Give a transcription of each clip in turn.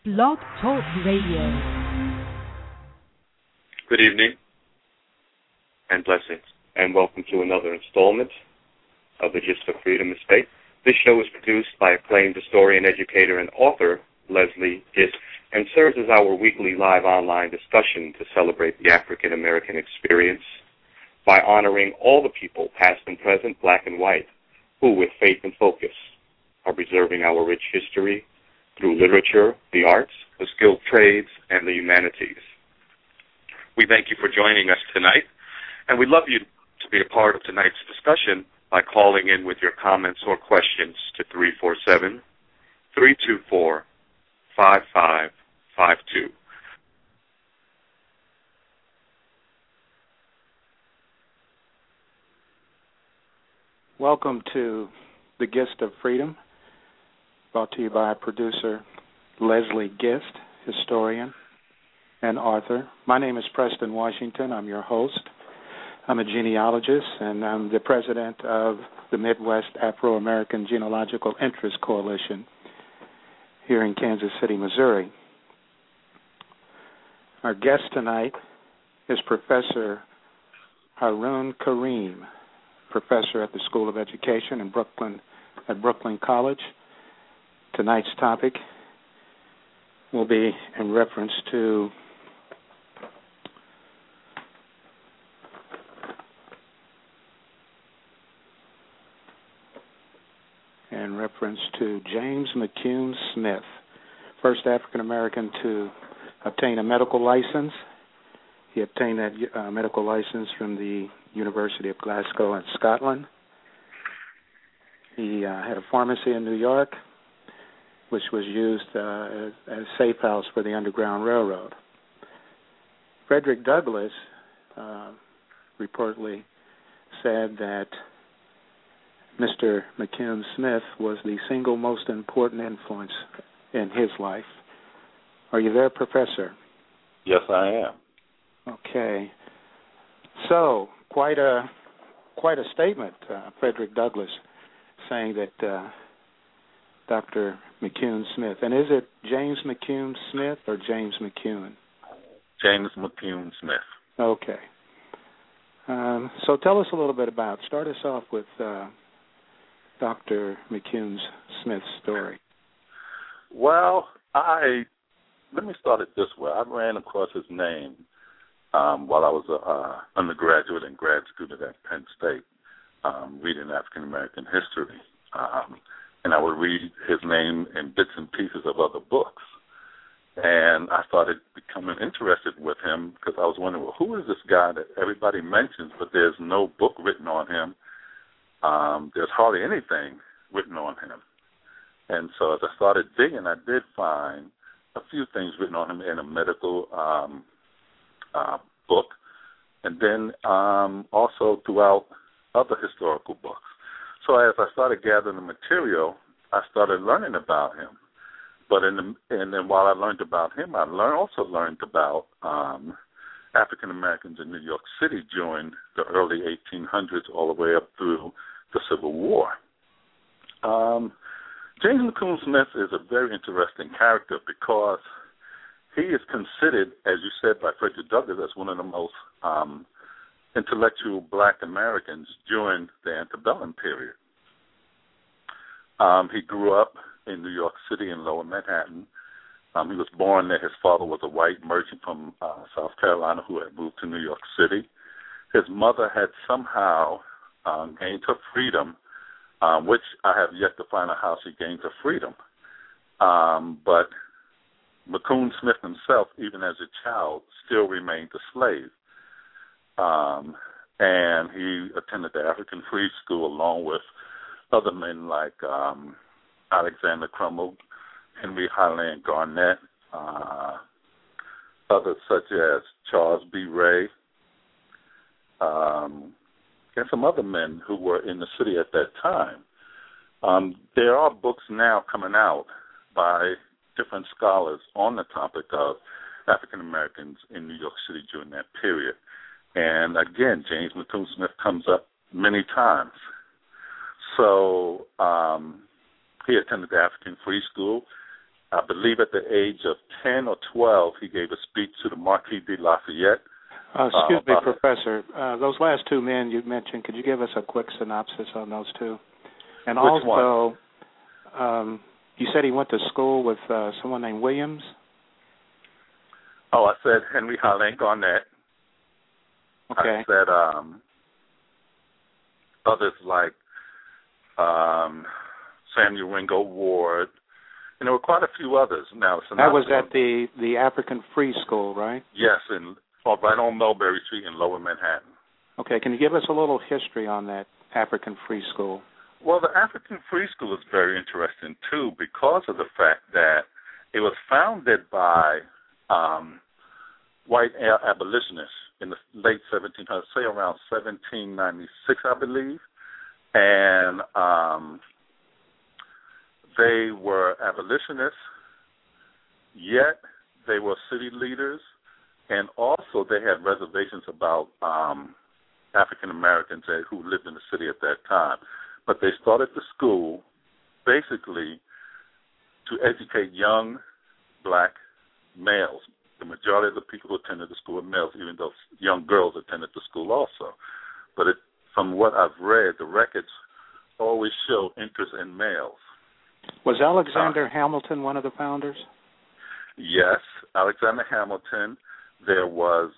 Blog Talk Radio. Good evening and blessings, and welcome to another installment of the Gist of Freedom Estate. This show is produced by acclaimed historian, educator, and author Leslie Gist, and serves as our weekly live online discussion to celebrate the African American experience by honoring all the people, past and present, black and white, who, with faith and focus, are preserving our rich history through literature, the arts, the skilled trades, and the humanities. We thank you for joining us tonight, and we'd love you to be a part of tonight's discussion by calling in with your comments or questions to 347-324-5552. Welcome to The Gist of Freedom, brought to you by producer Leslie Gist, historian and author. My name is Preston Washington. I'm your host. I'm a genealogist, and I'm the president of the Midwest Afro-American Genealogical Interest Coalition here in Kansas City, Missouri. Our guest tonight is Professor Haroon Kareem, professor at the School of Education in Brooklyn College. Tonight's topic will be in reference to James McCune Smith, first African American to obtain a medical license. He obtained that medical license from the University of Glasgow in Scotland. He had a pharmacy in New York, which was used as a safe house for the Underground Railroad. Frederick Douglass reportedly said that Mr. McCune Smith was the single most important influence in his life. Are you there, Professor? Yes, I am. Okay. So, quite a statement, Frederick Douglass, saying that Dr. McCune Smith. And is it James McCune Smith or James McCune? James McCune Smith. Okay. So tell us a little bit start us off with Dr. McCune Smith's story. Well, let me start it this way. I ran across his name while I was an undergraduate and grad student at Penn State, reading African American history. And I would read his name in bits and pieces of other books. And I started becoming interested with him because I was wondering, well, who is this guy that everybody mentions, but there's no book written on him? There's hardly anything written on him. And so as I started digging, I did find a few things written on him in a medical book, and then also throughout other historical books. So as I started gathering the material, I started learning about him. But and then while I learned about him, I also learned about African Americans in New York City during the early 1800s, all the way up through the Civil War. James McCune Smith is a very interesting character because he is considered, as you said, by Frederick Douglass, as one of the most intellectual black Americans during the antebellum period. He grew up in New York City in Lower Manhattan. He was born there. His father was a white merchant from South Carolina who had moved to New York City. His mother had somehow gained her freedom, which I have yet to find out how she gained her freedom. But McCune Smith himself, even as a child, still remained a slave. And he attended the African Free School along with other men like Alexander Crummell, Henry Highland Garnett, others such as Charles B. Ray, and some other men who were in the city at that time. There are books now coming out by different scholars on the topic of African Americans in New York City during that period. And again, James McCune Smith comes up many times. So he attended the African Free School. I believe at the age of 10 or 12, he gave a speech to the Marquis de Lafayette. Excuse me, Professor. Those last two men you mentioned, could you give us a quick synopsis on those two? And Which also, you said he went to school with someone named Williams? Oh, I said Henry Highland Garnett. Okay. I said others like Samuel Ringo Ward. And there were quite a few others. Now, that was at the African Free School, right? Yes, right on Mulberry Street in Lower Manhattan. Okay, can you give us a little history on that African Free School? Well, the African Free School is very interesting, too, because of the fact that it was founded by white abolitionists in the late 1700s, say around 1796, I believe. And they were abolitionists, yet they were city leaders, and also they had reservations about African Americans who lived in the city at that time. But they started the school basically to educate young black males. The majority of the people who attended the school were males, even though young girls attended the school also. But from what I've read, the records always show interest in males. Was Alexander Hamilton one of the founders? Yes, Alexander Hamilton. There was,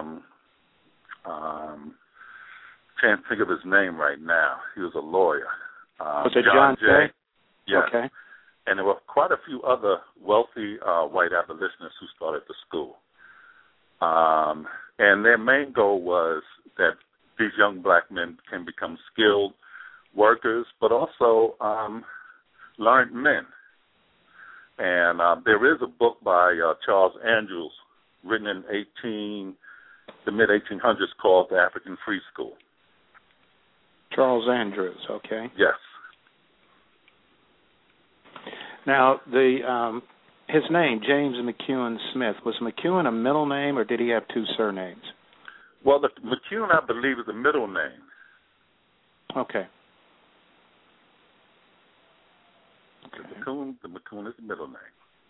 can't think of his name right now. He was a lawyer. Was it John Jay? Yes. Okay. And there were quite a few other wealthy white abolitionists who started the school. And their main goal was that these young black men can become skilled workers, but also learned men. And there is a book by Charles Andrews written in the mid-1800s called The African Free School. Charles Andrews, okay. Yes. Now, his name, James McEwen Smith, was McEwen a middle name or did he have two surnames? Well, the McEwen, I believe, is a middle name. Okay. The McEwen is the middle name.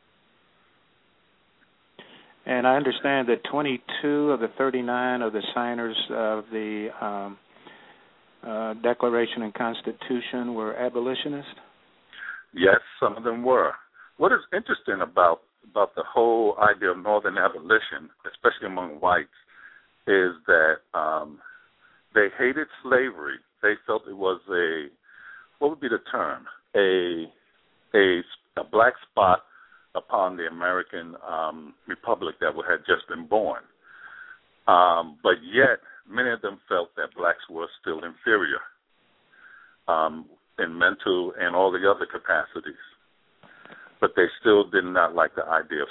And I understand that 22 of the 39 of the signers of the Declaration and Constitution were abolitionists? Yes, some of them were. What is interesting about the whole idea of Northern abolition, especially among whites, is that they hated slavery. They felt it was what would be the term? A black spot upon the American republic that had just been born. But yet, many of them felt that blacks were still inferior in mental and all the other capacities. But they still did not like the idea of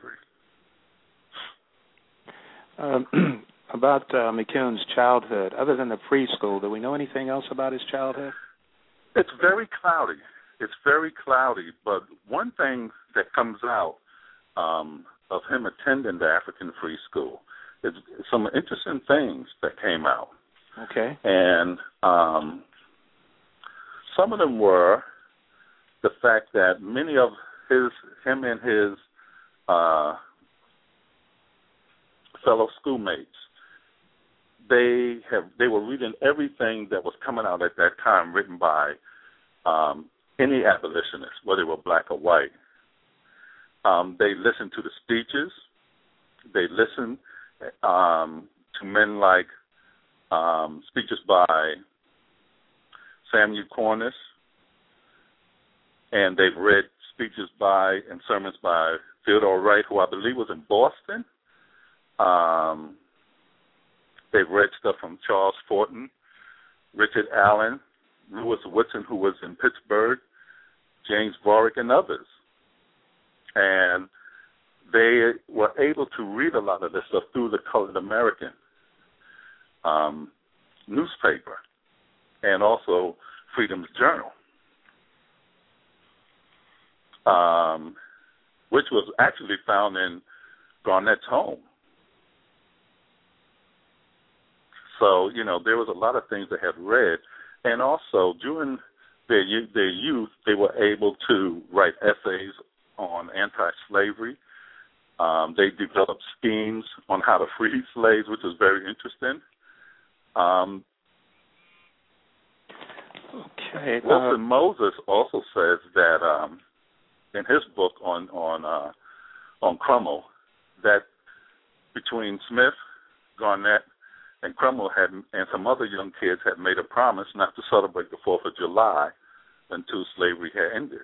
slavery. About McEwen's childhood, other than the free school, do we know anything else about his childhood? It's very cloudy. But one thing that comes out of him attending the African Free School is some interesting things that came out. Okay. And some of them were the fact that many of him and his fellow schoolmates, they were reading everything that was coming out at that time written by any abolitionist, whether they were black or white. They listened to the speeches. They listened to men like speeches by Samuel Cornish, and they've read speeches and sermons by Theodore Wright, who I believe was in Boston. They've read stuff from Charles Fortin, Richard Allen, Lewis Whitson, who was in Pittsburgh, James Warwick, and others. And they were able to read a lot of this stuff through the Colored American newspaper and also Freedom's Journal, which was actually found in Garnett's home. So, there was a lot of things they had read. And also, during their youth, they were able to write essays on anti-slavery. They developed schemes on how to free slaves, which is very interesting. Okay. Wilson Moses also says that in his book on Crummell, that between Smith, Garnett, and Crummell and some other young kids had made a promise not to celebrate the 4th of July until slavery had ended.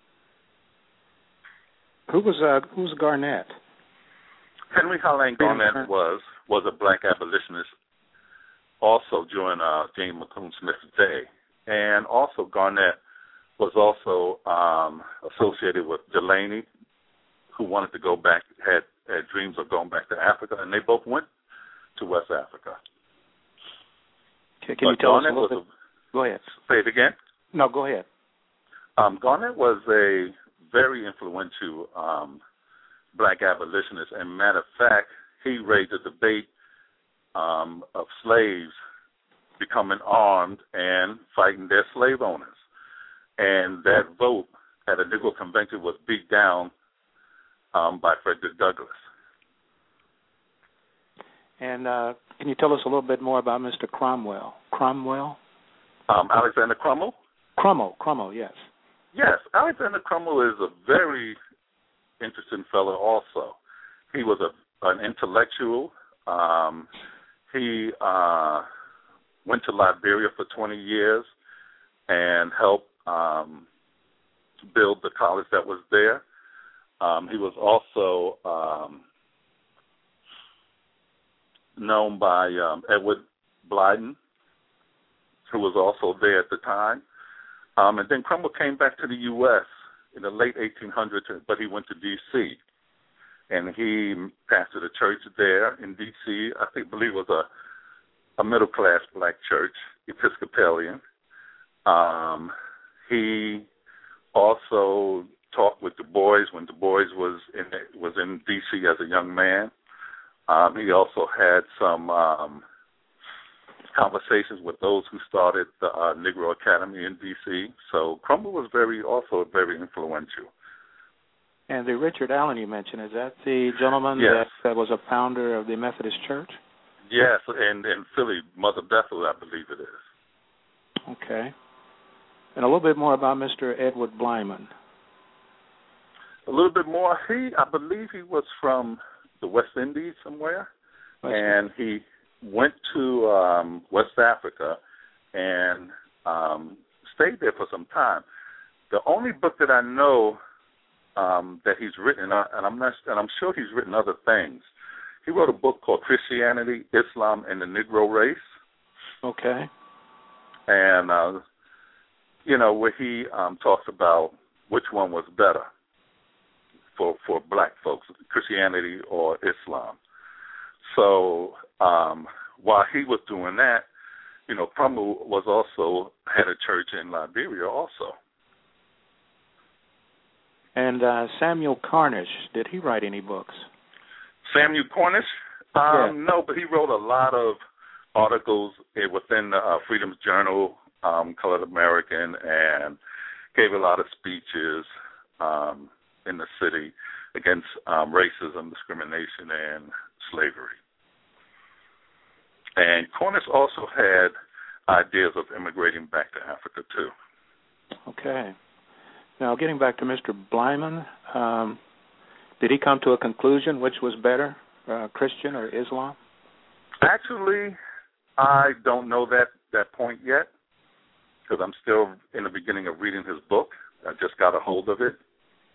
Who's Garnett? Henry Highland Garnett was a black abolitionist also during James McCune Smith's day. And also Garnett was also associated with Delaney, who wanted to go back, had dreams of going back to Africa, and they both went to West Africa. Okay, can you tell us a little bit? Go ahead. Say it again? No, go ahead. Garnett was a very influential black abolitionist, and matter of fact, he raised a debate of slaves becoming armed and fighting their slave owners. And that vote at a Negro convention was beat down by Frederick Douglass. And can you tell us a little bit more about Mr. Cromwell? Cromwell? Alexander Crummell? Crummell, yes. Yes, Alexander Crummell is a very interesting fellow also. He was an intellectual. He went to Liberia for 20 years and helped build the college that was there. He was also known by Edward Blyden, who was also there at the time. And then Crummell came back to the U.S. in the late 1800s, but he went to D.C., and he pastored a church there in D.C. I believe it was a middle-class black church, Episcopalian. He also talked with Du Bois when Du Bois was in D.C. as a young man. He also had some conversations with those who started the Negro Academy in D.C. So Crummell was also very influential. And the Richard Allen you mentioned, is that the gentleman yes. that was a founder of the Methodist Church? Yes, and in Philly, Mother Bethel, I believe it is. Okay. And a little bit more about Mr. Edward Blyman. A little bit more. I believe he was from the West Indies somewhere, and he went to West Africa and stayed there for some time. The only book that I know that he's written, and I'm sure he's written other things. He wrote a book called Christianity, Islam, and the Negro Race. Okay. And where he talks about which one was better for black folks, Christianity or Islam. So while he was doing that, Crummell was also had a church in Liberia also. And Samuel Cornish, did he write any books? Samuel Cornish? Yeah. No, but he wrote a lot of articles within the Freedom's Journal, Colored American, and gave a lot of speeches in the city against racism, discrimination, and slavery. And Cornish also had ideas of immigrating back to Africa, too. Okay. Now, getting back to Mr. Blyman, did he come to a conclusion which was better, Christian or Islam? Actually, I don't know that point yet, because I'm still in the beginning of reading his book. I just got a hold of it.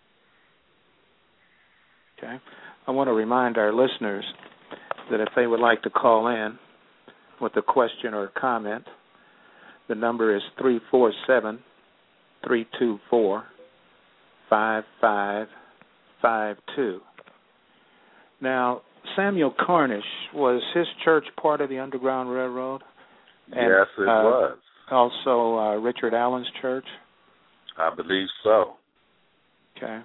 Okay. I want to remind our listeners that if they would like to call in with a question or a comment, the number is 347-324-5552. Now, Samuel Cornish, was his church part of the Underground Railroad? And, yes, it was. Also, Richard Allen's church? I believe so. Okay.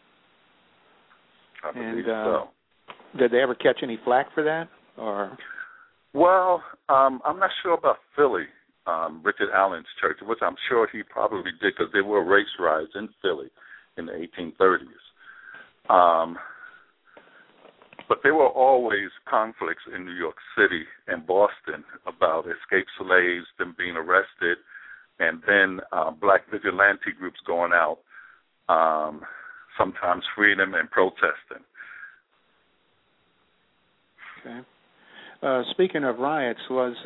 I believe so. Did they ever catch any flack for that? Or? Well, I'm not sure about Philly, Richard Allen's church, which I'm sure he probably did, because there were race riots in Philly in the 1830s. But there were always conflicts in New York City and Boston about escaped slaves, them being arrested, and then black vigilante groups going out, sometimes freedom and protesting. Okay. Speaking of riots,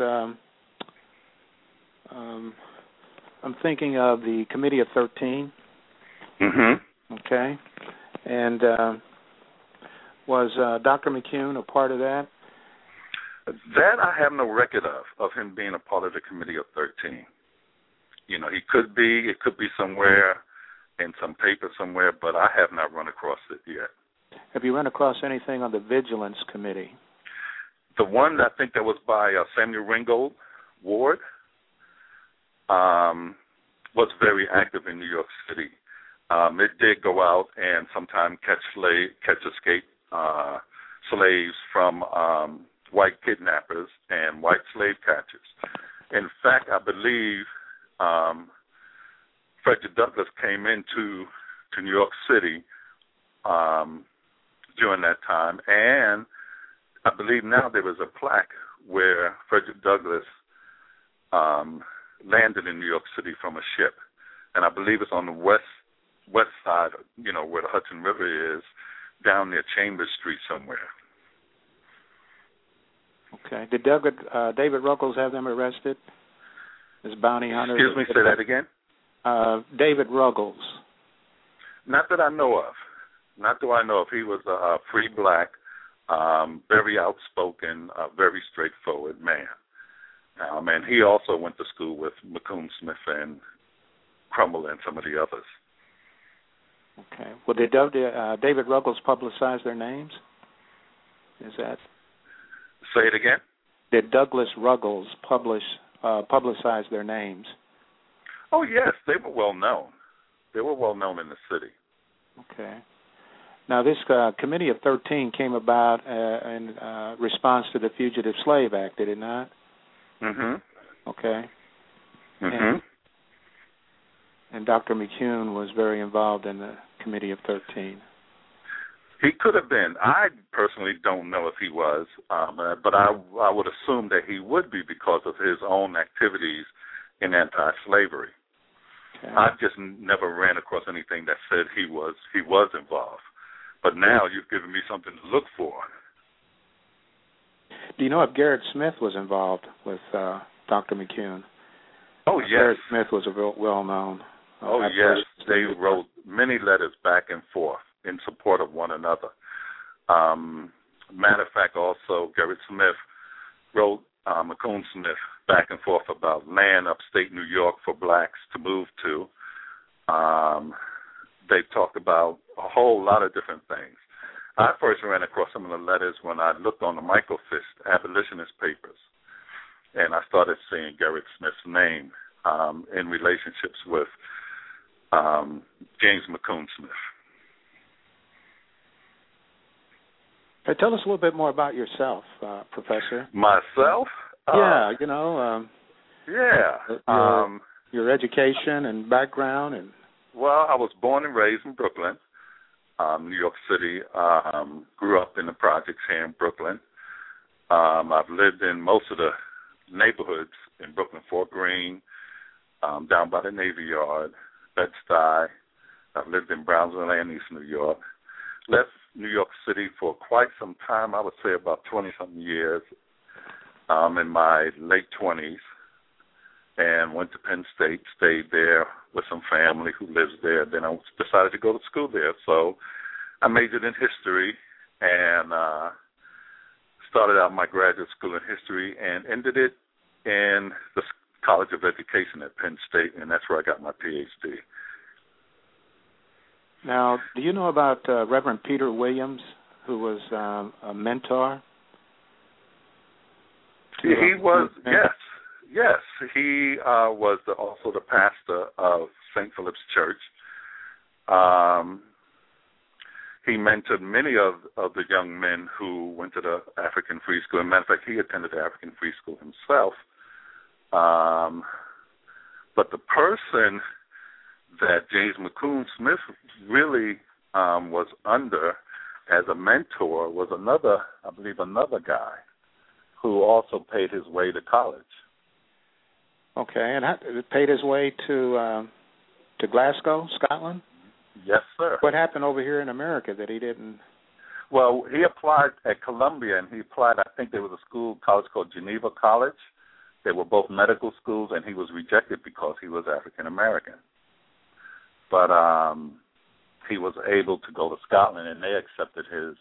I'm thinking of the Committee of 13. Mm-hmm. Okay. And was Dr. McCune a part of that? That I have no record of him being a part of the Committee of 13. You know, he could be. It could be somewhere in some paper somewhere, but I have not run across it yet. Have you run across anything on the Vigilance Committee? The one I think that was by Samuel Ringgold Ward was very active in New York City. It did go out and sometimes catch escaped slaves from white kidnappers and white slave catchers. In fact, I believe Frederick Douglass came into New York City during that time, and I believe now there is a plaque where Frederick Douglass landed in New York City from a ship, and I believe it's on the west side, you know, where the Hudson River is, down near Chambers Street somewhere. Okay. Did David Ruggles have them arrested as bounty hunters? Excuse me, say that again? David Ruggles. Not that I know of. Not that I know of. He was a free black, very outspoken, very straightforward man. And he also went to school with McCune Smith and Crummell and some of the others. Okay. Well, did David Ruggles publicize their names? Is that? Say it again? Did Douglas Ruggles publicize their names? Oh, yes. They were well known. They were well known in the city. Okay. Now, this Committee of 13 came about in response to the Fugitive Slave Act, did it not? Mm-hmm. Okay. Mm-hmm. And Dr. McCune was very involved in the Committee of 13. He could have been. I personally don't know if he was, but I would assume that he would be because of his own activities in anti-slavery. Okay. I just never ran across anything that said he was involved. But now you've given me something to look for. Do you know if Gerrit Smith was involved with Dr. McCune? Oh, yes. Gerrit Smith was a well-known. Oh, yes. They wrote many letters back and forth in support of one another. Matter of fact, also, Gerrit Smith wrote McCune Smith back and forth about land upstate New York for blacks to move to. They talked about a whole lot of different things. I first ran across some of the letters when I looked on the microfist abolitionist papers, and I started seeing Gerrit Smith's name in relationships with James McCune Smith. Hey, tell us a little bit more about yourself, Professor. Myself? Yeah, you know. Yeah. Your education and background and. Well, I was born and raised in Brooklyn, New York City. Grew up in the projects here in Brooklyn. I've lived in most of the neighborhoods in Brooklyn, Fort Greene, down by the Navy Yard, Bed-Stuy. I've lived in Brownsville and East New York. Left New York City for quite some time, I would say about 20-something years, in my late 20s, and went to Penn State, stayed there with some family who lives there. Then I decided to go to school there. So I majored in history and started out my graduate school in history and ended it in the College of Education at Penn State, and that's where I got my Ph.D. Now, do you know about Reverend Peter Williams, who was a mentor? He was, yes. He was also the pastor of St. Philip's Church. He mentored many of the young men who went to the African Free School. As a matter of fact, he attended the African Free School himself. But the person that James McCune Smith really was under as a mentor was another guy who also paid his way to college. Okay, and paid his way to Glasgow, Scotland? Yes, sir. What happened over here in America that he didn't? Well, he applied at Columbia, and he applied, I think there was a college called Geneva College. They were both medical schools, and he was rejected because he was African American. But he was able to go to Scotland, and they accepted his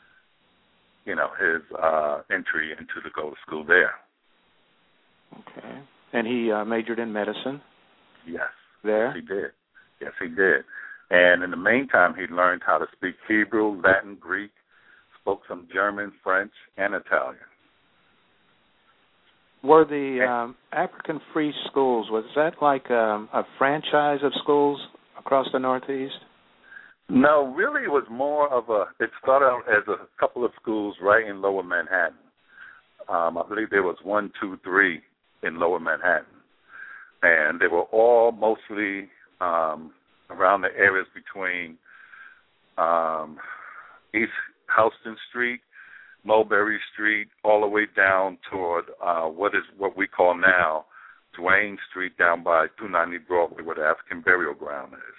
entry into the go to school there. Okay. And he majored in medicine? Yes. There? Yes, he did. And in the meantime, he learned how to speak Hebrew, Latin, Greek, spoke some German, French, and Italian. Were the African free schools, was that like a franchise of schools across the Northeast? No, really it was more of it started out as a couple of schools right in Lower Manhattan. I believe there was 1, 2, 3 in Lower Manhattan. And they were all mostly around the areas between East Houston Street, Mulberry Street, all the way down toward what we call now Duane Street, down by 290 Broadway, where the African Burial Ground is.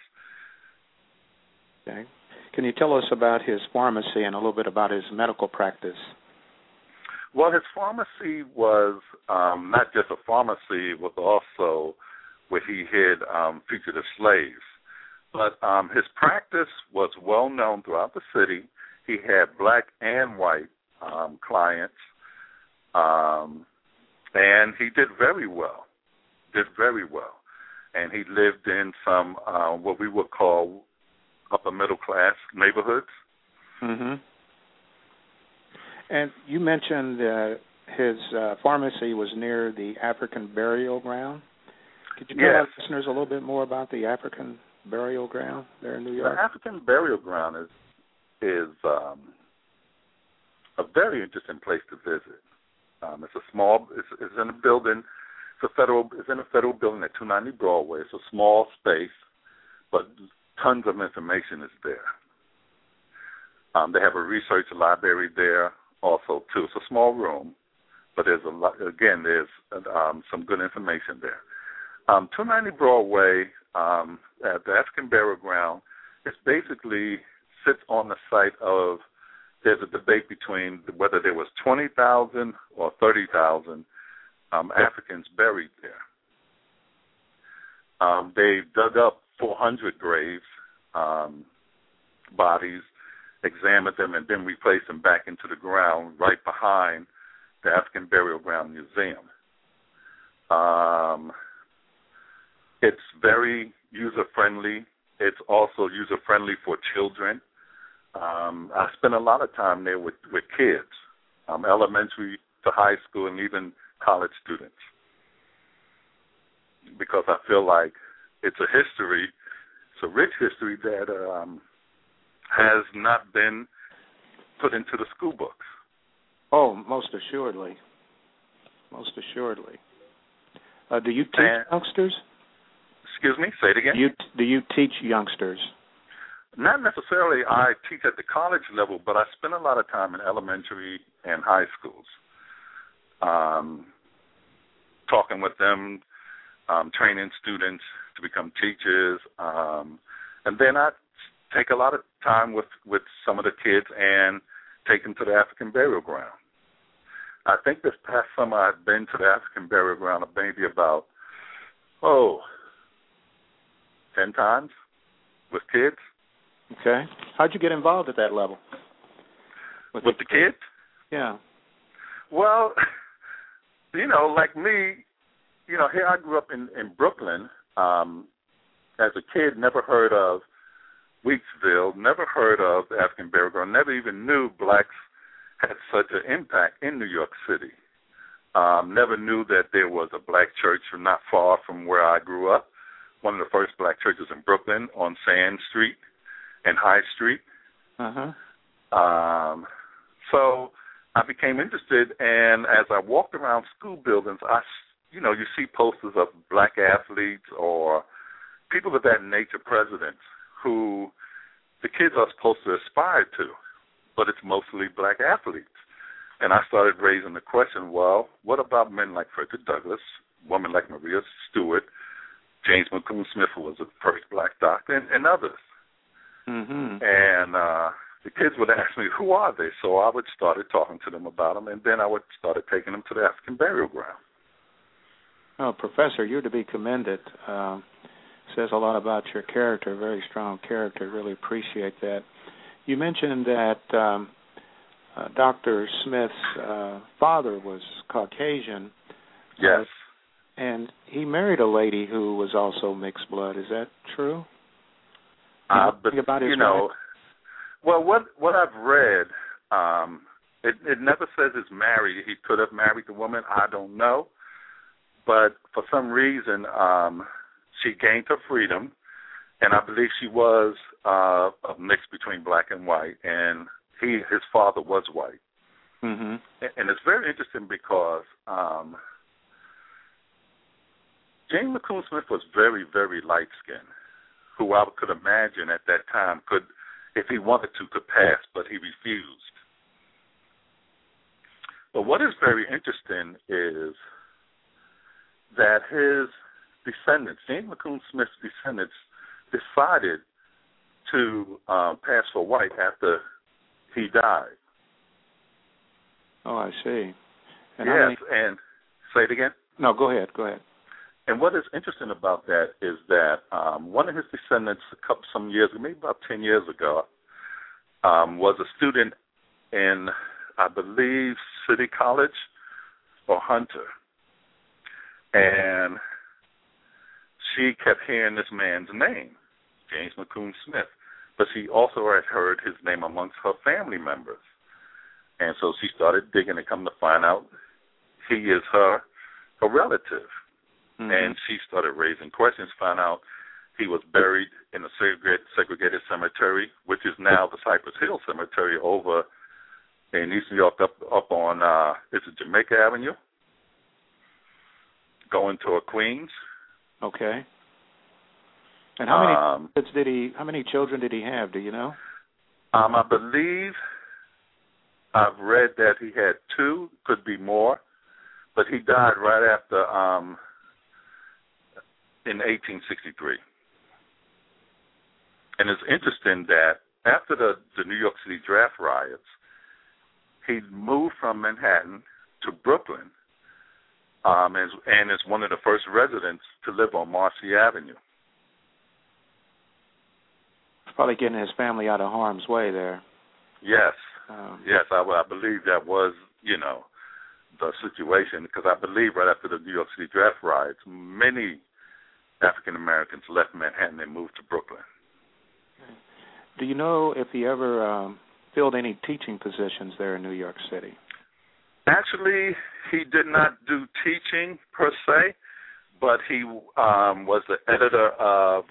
Okay. Can you tell us about his pharmacy and a little bit about his medical practice? Well, his pharmacy was not just a pharmacy, it was also where he hid fugitive slaves. But his practice was well known throughout the city. He had black and white clients, and he did very well. And he lived in some what we would call upper middle class neighborhoods. Mm-hmm. And you mentioned his pharmacy was near the African Burial Ground. Could you tell our listeners a little bit more about the African Burial Ground there in New York? The African Burial Ground is a very interesting place to visit. It's in a building. It's in a federal building at 290 Broadway. It's a small space, but tons of information is there. They have a research library there also too. It's a small room, but there's some good information there. 290 Broadway at the African Burial Ground, it basically sits on the site of. There's a debate between whether there was 20,000 or 30,000 Africans buried there. They dug up 400 graves, bodies, examined them, and then replaced them back into the ground right behind the African Burial Ground Museum. It's very user-friendly. It's also user-friendly for children. I spent a lot of time there with kids, elementary to high school and even college students, because I feel like it's a rich history that has not been put into the school books. Oh, most assuredly. Do you teach youngsters? Excuse me, say it again. Do you teach youngsters? Not necessarily. I teach at the college level, but I spend a lot of time in elementary and high schools, talking with them, training students to become teachers, and then I take a lot of time with some of the kids and take them to the African Burial Ground. I think this past summer I've been to the African Burial Ground maybe about 10 times with kids. Okay. How'd you get involved at that level? With the kids? Yeah. Well, like me, here I grew up in Brooklyn. As a kid, never heard of Weeksville, never heard of the African Burial Ground, never even knew blacks had such an impact in New York City. Never knew that there was a black church not far from where I grew up, one of the first black churches in Brooklyn on Sand Street and High Street. Uh-huh. So I became interested, and as I walked around school buildings, you see posters of black athletes or people of that nature, presidents, who the kids are supposed to aspire to, but it's mostly black athletes. And I started raising the question, well, what about men like Frederick Douglass, women like Maria Stewart, James McCune Smith, who was the first black doctor, and others? Mm-hmm. And the kids would ask me, who are they? So I would start talking to them about them, and then I would start taking them to the African burial ground. Oh, Professor, you're to be commended. Says a lot about your character, very strong character. Really appreciate that. You mentioned that Dr. Smith's father was Caucasian. Yes. And he married a lady who was also mixed blood. Is that true? But, about his wife? Well, what I've read, it never says he's married. He could have married the woman. I don't know. But for some reason, she gained her freedom, and I believe she was a mix between black and white, and his father was white. Mm-hmm. And it's very interesting because James McCune Smith was very, very light-skinned, who I could imagine at that time could, if he wanted to, could pass, but he refused. But what is very interesting is that his descendants, James McCune Smith's descendants, decided to pass for white after he died. Oh, I see. And and say it again? No, go ahead. And what is interesting about that is that one of his descendants, some years ago, maybe about 10 years ago, was a student in, I believe, City College or Hunter. And she kept hearing this man's name, James McCune Smith, but she also had heard his name amongst her family members. And so she started digging and come to find out he is her relative. Mm-hmm. And she started raising questions, found out he was buried in a segregated cemetery, which is now the Cypress Hill Cemetery over in East New York, up on, is it Jamaica Avenue? Going toward Queens. Okay. And how many children did he have? Do you know? I believe I've read that he had 2, could be more, but he died right after in 1863. And it's interesting that after the New York City draft riots, he moved from Manhattan to Brooklyn. And is one of the first residents to live on Marcy Avenue. Probably getting his family out of harm's way there. Yes. Yes, I believe that was, the situation, because I believe right after the New York City draft riots, many African Americans left Manhattan and moved to Brooklyn. Do you know if he ever filled any teaching positions there in New York City? Actually, he did not do teaching per se, but he was the editor of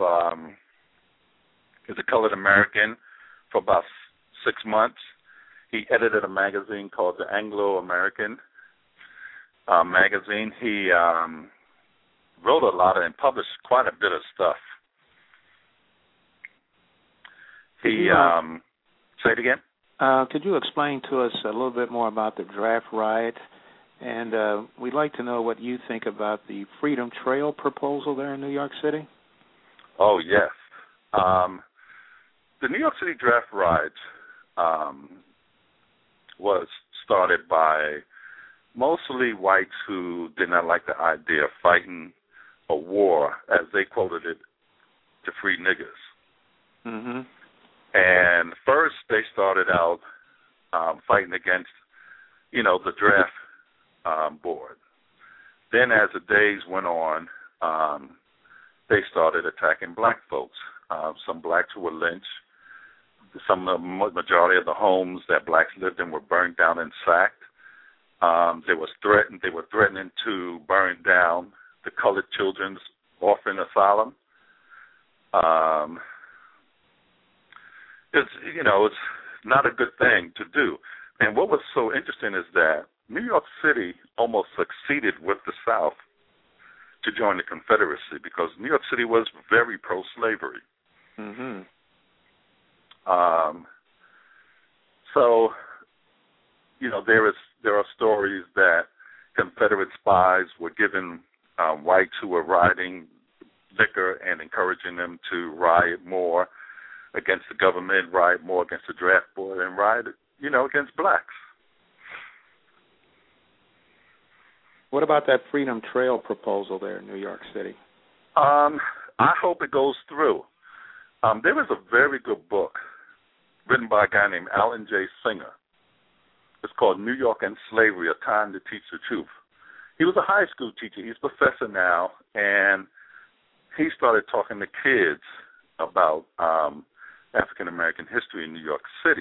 The Colored American for about 6 months. He edited a magazine called the Anglo-American magazine. He wrote a lot and published quite a bit of stuff. He say it again? Could you explain to us a little bit more about the draft riot? And we'd like to know what you think about the Freedom Trail proposal there in New York City. Oh, yes. The New York City draft riot was started by mostly whites who did not like the idea of fighting a war, as they quoted it, to free niggers. Mm-hmm. And first they started out fighting against, the draft board. Then as the days went on, they started attacking black folks. Some blacks who were lynched. The majority of the homes that blacks lived in were burned down and sacked. They were threatening to burn down the colored children's orphan asylum. It's not a good thing to do. And what was so interesting is that New York City almost succeeded with the South to join the Confederacy, because New York City was very pro-slavery. Mm-hmm. So, there are stories that Confederate spies were giving whites who were riding liquor and encouraging them to riot more against the government, riot more against the draft board, and riot, against blacks. What about that Freedom Trail proposal there in New York City? I hope it goes through. There was a very good book written by a guy named Alan J. Singer. It's called New York and Slavery, A Time to Teach the Truth. He was a high school teacher. He's a professor now, and he started talking to kids about African-American history in New York City.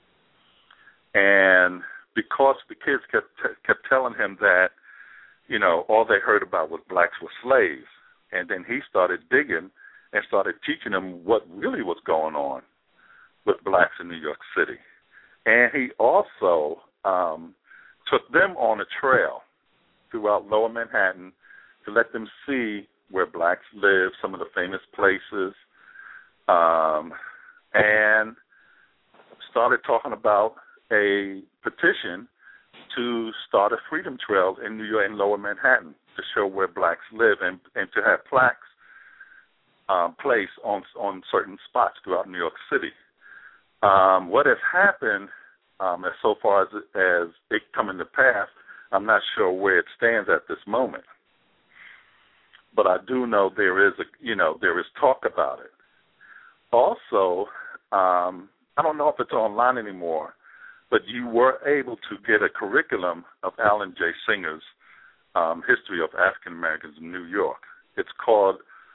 And because the kids kept telling him that, all they heard about was blacks were slaves, and then he started digging and started teaching them what really was going on with blacks in New York City. And he also took them on a trail throughout Lower Manhattan to let them see where blacks live, some of the famous places, and started talking about a petition to start a freedom trail in New York and Lower Manhattan to show where blacks live and to have plaques placed on certain spots throughout New York City. What has happened as so far as it coming to pass, I'm not sure where it stands at this moment. But I do know there is talk about it. Also, I don't know if it's online anymore, but you were able to get a curriculum of Alan J. Singer's history of African Americans in New York. It's called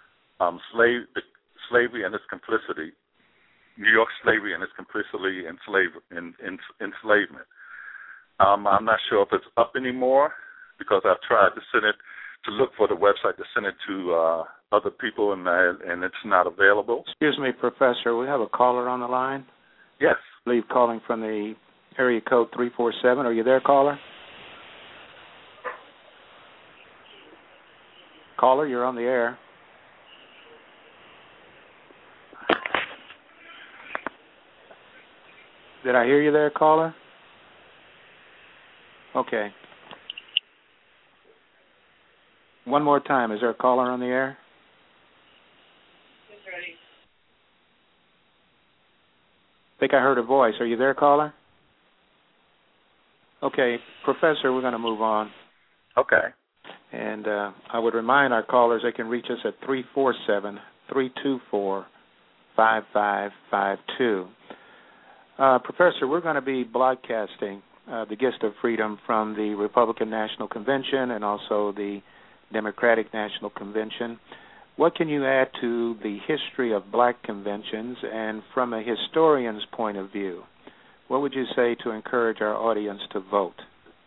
Slavery and Its Complicity, New York Slavery and Its Complicity in Enslavement. I'm not sure if it's up anymore because I've tried to look for the website to send it to other people, and it's not available. Excuse me, Professor. We have a caller on the line. Yes. I believe calling from the area code 347. Are you there, caller? Caller, you're on the air. Did I hear you there, caller? Okay. One more time. Is there a caller on the air? It's ready. I think I heard a voice. Are you there, caller? Okay. Professor, we're going to move on. Okay. And I would remind our callers they can reach us at 347-324-5552. Professor, we're going to be broadcasting the Gist of Freedom from the Republican National Convention and also the Democratic National Convention. What can you add to the history of black conventions, and from a historian's point of view, what would you say to encourage our audience to vote?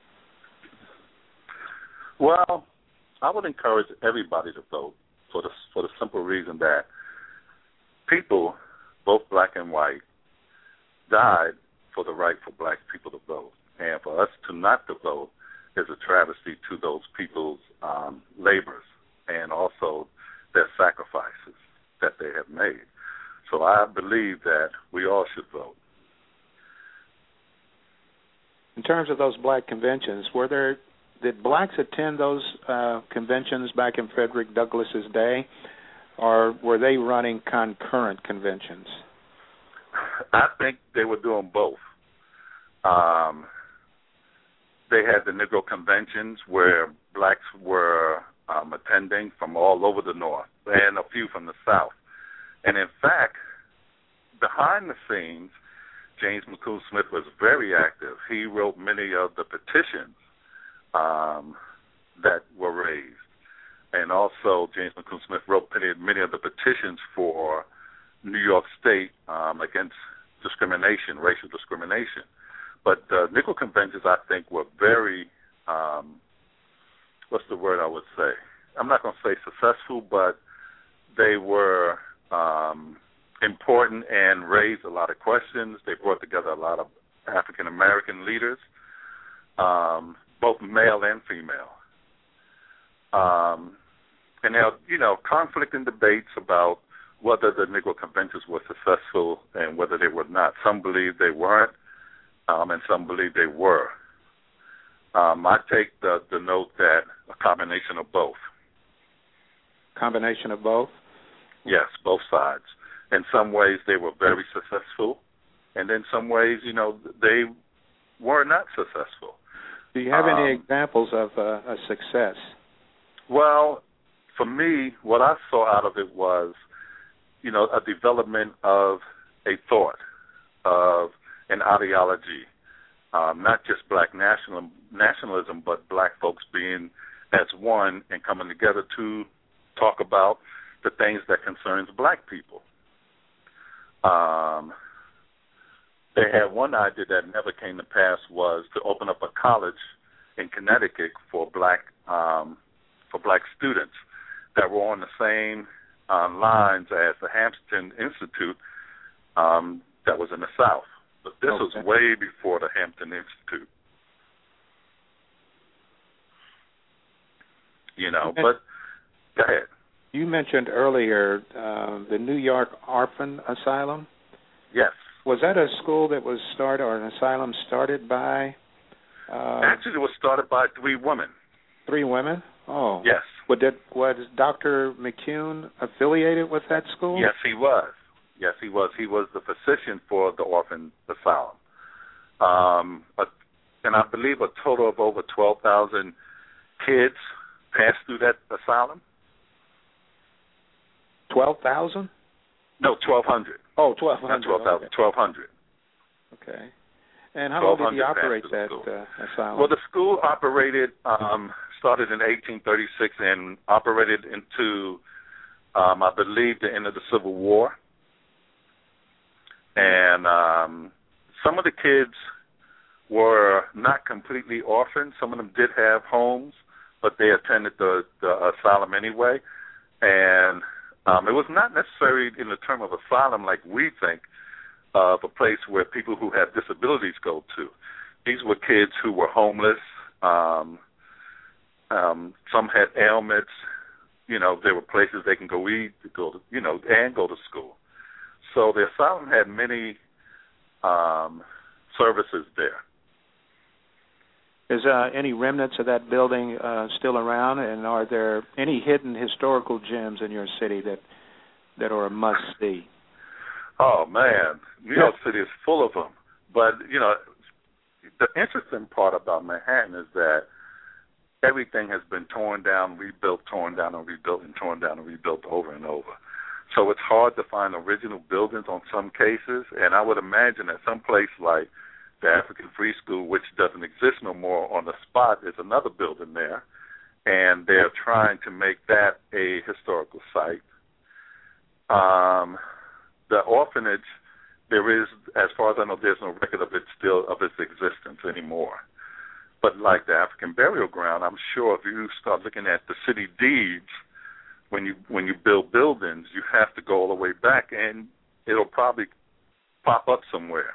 Well, I would encourage everybody to vote for the simple reason that people, both black and white, died for the right for black people to vote. And for us to not to vote is a travesty to those people's labors and also their sacrifices that they have made. So I believe that we all should vote. In terms of those black conventions, did blacks attend those conventions back in Frederick Douglass's day, or were they running concurrent conventions? I think they were doing both. They had the Negro conventions where blacks were attending from all over the North and a few from the South. And in fact, behind the scenes, James McCune Smith was very active. He wrote many of the petitions that were raised. And also, James McCune Smith wrote many of the petitions for New York State against discrimination, racial discrimination. But the Negro conventions, I think, were very, what's the word I would say? I'm not going to say successful, but they were important and raised a lot of questions. They brought together a lot of African-American leaders, both male and female. And there are, conflict and debates about whether the Negro conventions were successful and whether they were not. Some believe they weren't, and some believe they were. I take the note that a combination of both. Combination of both? Yes, both sides. In some ways, they were very successful, and in some ways, they were not successful. Do you have any examples of a success? Well, for me, what I saw out of it was, a development of a thought, of an ideology, not just black nationalism, but black folks being as one and coming together to talk about the things that concerns black people. They had one idea that never came to pass, was to open up a college in Connecticut for black students that were on the same lines as the Hampton Institute that was in the South. But this was way before the Hampton Institute. But go ahead. You mentioned earlier the New York Orphan Asylum. Yes. Was that a school that was started, or an asylum started by? Actually, it was started by 3 women. 3 women? Oh. Yes. Was Dr. McCune affiliated with that school? Yes, he was. Yes, he was. He was the physician for the orphan asylum. And I believe a total of over 12,000 kids passed through that asylum. 12,000? No, 1,200. Oh, 1,200. Not 12,000, okay. 1,200. Okay. And how long did you operate that asylum? Well, the school operated, started in 1836 and operated into, I believe, the end of the Civil War. And some of the kids were not completely orphaned. Some of them did have homes, but they attended the asylum anyway. And it was not necessarily in the term of asylum like we think of a place where people who have disabilities go to. These were kids who were homeless. Some had ailments. There were places they can go eat, and go to school. So the asylum had many services there. Is any remnants of that building still around, and are there any hidden historical gems in your city that are a must-see? Oh, man. New York City is full of them. But, the interesting part about Manhattan is that everything has been torn down, rebuilt, torn down, and rebuilt, and torn down, and rebuilt over and over. So it's hard to find original buildings on some cases, and I would imagine that some place like the African Free School, which doesn't exist no more on the spot, is another building there, and they're trying to make that a historical site. The orphanage, there is, as far as I know, there's no record of its existence anymore. But like the African Burial Ground, I'm sure if you start looking at the city deeds, when you build buildings, you have to go all the way back, and it'll probably pop up somewhere.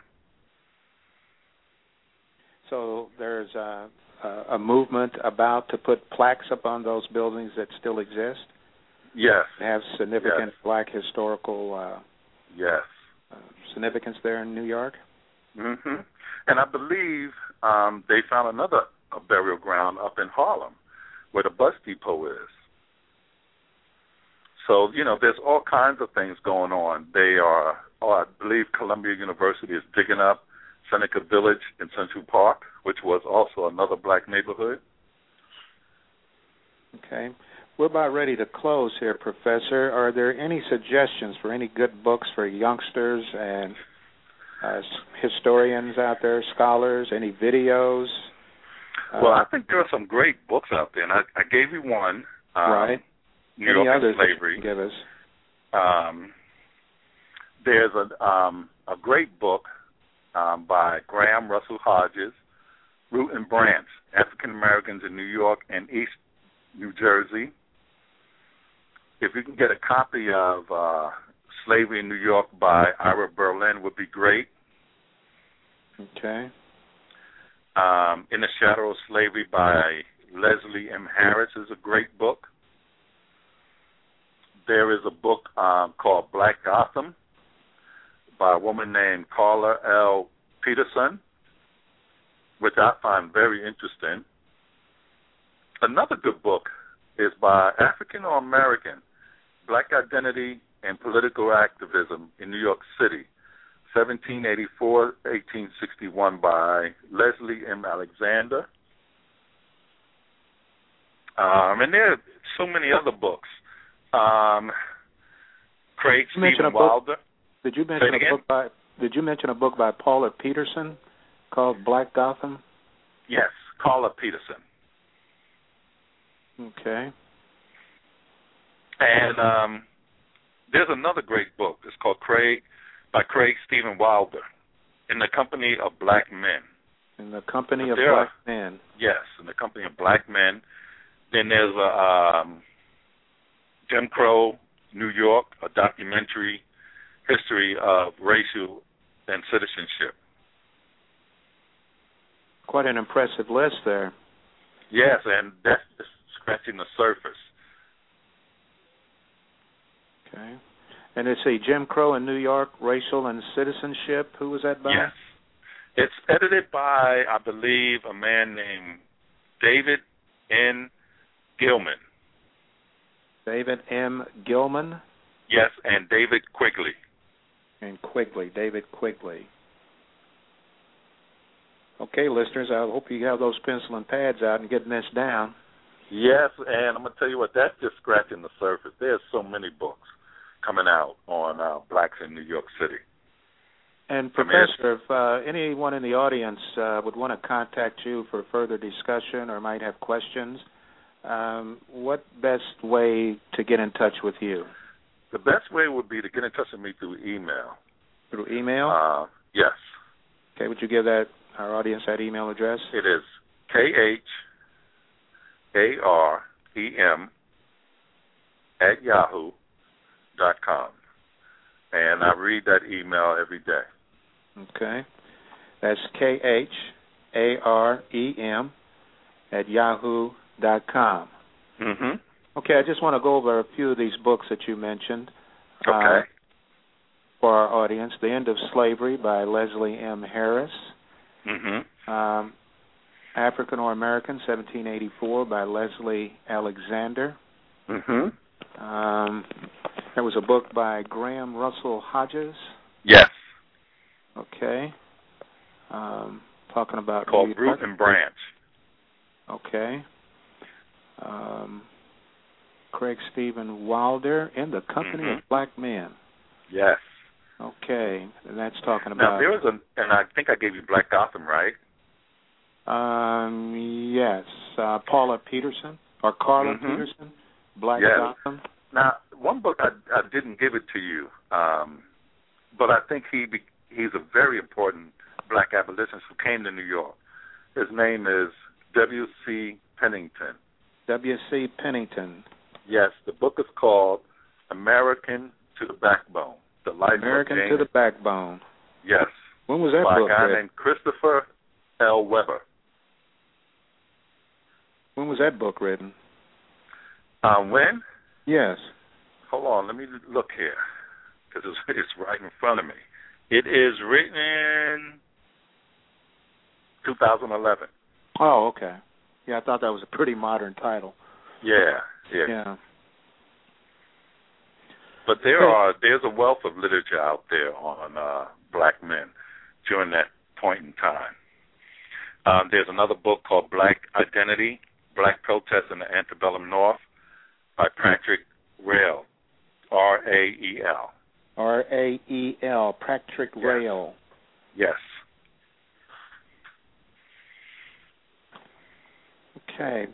So there's a movement about to put plaques up on those buildings that still exist? Yes. Have significant black historical significance there in New York? Mm-hmm. And I believe they found another burial ground up in Harlem where the bus depot is. So, there's all kinds of things going on. I believe Columbia University is digging up Seneca Village in Central Park, which was also another black neighborhood. Okay. We're about ready to close here, Professor. Are there any suggestions for any good books for youngsters and historians out there, scholars, any videos? Well, I think there are some great books out there, and I gave you one. Right. New York and Slavery. Give us. There's a great book by Graham Russell Hodges, Root and Branch, African Americans in New York and East New Jersey. If you can get a copy of Slavery in New York by Ira Berlin would be great. Okay. In the Shadow of Slavery by Leslie M. Harris is a great book. there is a book called Black Gotham by a woman named Carla L. Peterson, which I find very interesting. Another good book is by African American, Black Identity and Political Activism in New York City, 1784-1861 by Leslie M. Alexander. And there are so many other books. Craig Stephen Wilder. Did you mention a book by Paula Peterson called Black Gotham? Yes, Carla Peterson. Okay. And there's another great book. It's called by Craig Stephen Wilder, In the Company of Black Men. In the Company of Black Men. Yes, In the Company of Black Men. Then there's Jim Crow, New York, a documentary history of racial and citizenship. Quite an impressive list there. Yes, and that's just scratching the surface. Okay. And let's see, Jim Crow in New York, Racial and Citizenship. Who was that by? Yes. It's edited by, I believe, a man named David N. Gilman. David M. Gilman? Yes, and David Quigley. And David Quigley. Okay, listeners, I hope you have those pencil and pads out and getting this down. Yes, and I'm going to tell you what, that's just scratching the surface. There's so many books coming out on blacks in New York City. And, Professor, if anyone in the audience would want to contact you for further discussion or might have questions, what best way to get in touch with you? The best way would be to get in touch with me through email. Through email? Yes. Okay, would you give our audience that email address? It is KHAREM@yahoo.com. And I read that email every day. Okay. That's KHAREM@yahoo.com. Mm-hmm. Okay, I just want to go over a few of these books that you mentioned. Okay. For our audience, The End of Slavery by Leslie M. Harris. Mm-hmm. African or American, 1784 by Leslie Alexander. Mm-hmm. There was a book by Graham Russell Hodges. Yes. Okay. Talking about called Root and Branch. Okay. Craig Stephen Wilder, In the Company of Black Men. Yes. Okay, and that's talking about. Now there was and I think I gave you Black Gotham, right? Yes, Paula Peterson or Carla Peterson, Black Gotham. Now, one book I didn't give it to you, but I think he's a very important black abolitionist who came to New York. His name is W.C. Pennington. W.C. Pennington. Yes, the book is called American to the Backbone. The Life American of to the Backbone. Yes. When was that by book a guy written? named Christopher L. Weber. When was that book written? When? Yes. Hold on, let me look here, because it's right in front of me. It is written in 2011. Oh, okay. Yeah, I thought that was a pretty modern title. Yeah. But there's a wealth of literature out there on black men during that point in time. There's another book called Black Identity, Black Protest in the Antebellum North by Patrick Rael, R-A-E-L. R-A-E-L, Patrick Rael. Yes. Okay.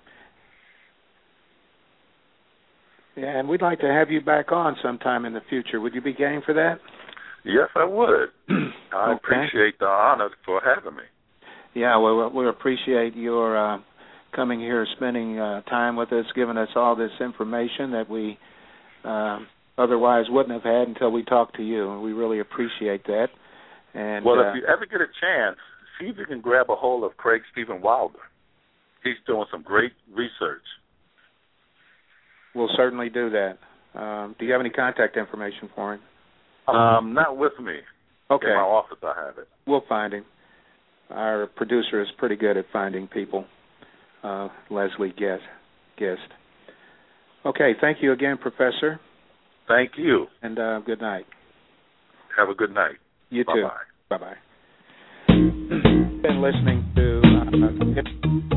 Yeah, and we'd like to have you back on sometime in the future. Would you be game for that? Yes, I would. I appreciate the honor for having me. Yeah, well, we appreciate your coming here, spending time with us, giving us all this information that we otherwise wouldn't have had until we talked to you, and we really appreciate that. And well, if you ever get a chance, see if you can grab a hold of Craig Stephen Wilder. He's doing some great research. We'll certainly do that. Do you have any contact information for him? Not with me. Okay. In my office, I have it. We'll find him. Our producer is pretty good at finding people. Leslie Gist. Okay, thank you again, Professor. Thank you. And good night. Have a good night. You Bye-bye. too. Bye-bye. Been listening to